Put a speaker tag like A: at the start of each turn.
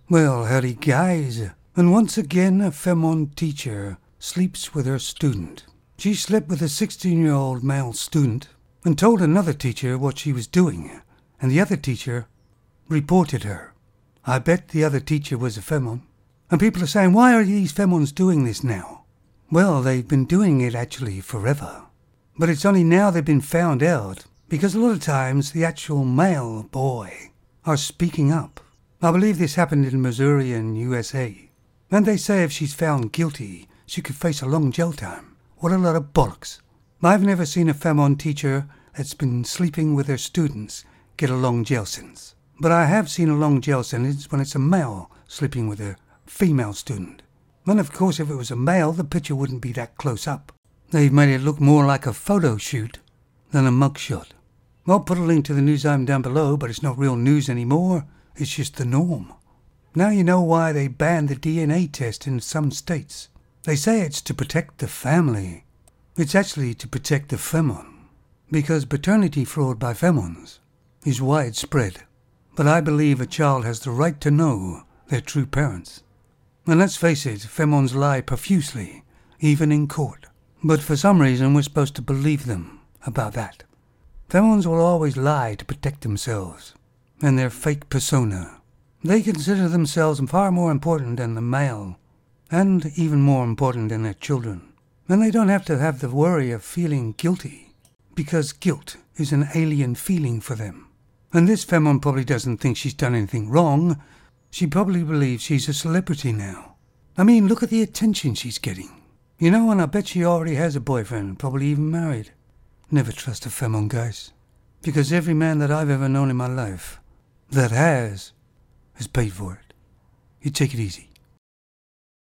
A: Well, howdy guys, and once again a Femon teacher sleeps with her student. She slept with a 16-year-old male student and told another teacher what she was doing, and the other teacher reported her. I bet the other teacher was a Femon, and people are saying, why are these Femons doing this now? Well, they've been doing it actually forever, but it's only now they've been found out because a lot of times the actual male boy are speaking up. I believe this happened in Missouri and USA. And they say if she's found guilty, she could face a long jail time. What a lot of bollocks. I've never seen a Femon teacher that's been sleeping with her students get a long jail sentence. But I have seen a long jail sentence when it's a male sleeping with a female student. And of course, if it was a male, the picture wouldn't be that close up. They've made it look more like a photo shoot than a mugshot. I'll put a link to the news item down below, but it's not real news anymore. It's just the norm. Now you know why they banned the DNA test in some states. They say it's to protect the family. It's actually to protect the Femon, because paternity fraud by Femons is widespread. But I believe a child has the right to know their true parents. And let's face it, Femons lie profusely, even in court. But for some reason we're supposed to believe them about that. Femons will always lie to protect themselves and their fake persona. They consider themselves far more important than the male, and even more important than their children. And they don't have to have the worry of feeling guilty, because guilt is an alien feeling for them. And this Femon probably doesn't think she's done anything wrong. She probably believes she's a celebrity now. I mean, look at the attention she's getting. You know, and I bet she already has a boyfriend, probably even married. Never trust a Femon, guys. Because every man that I've ever known in my life that has paid for it. You take it easy.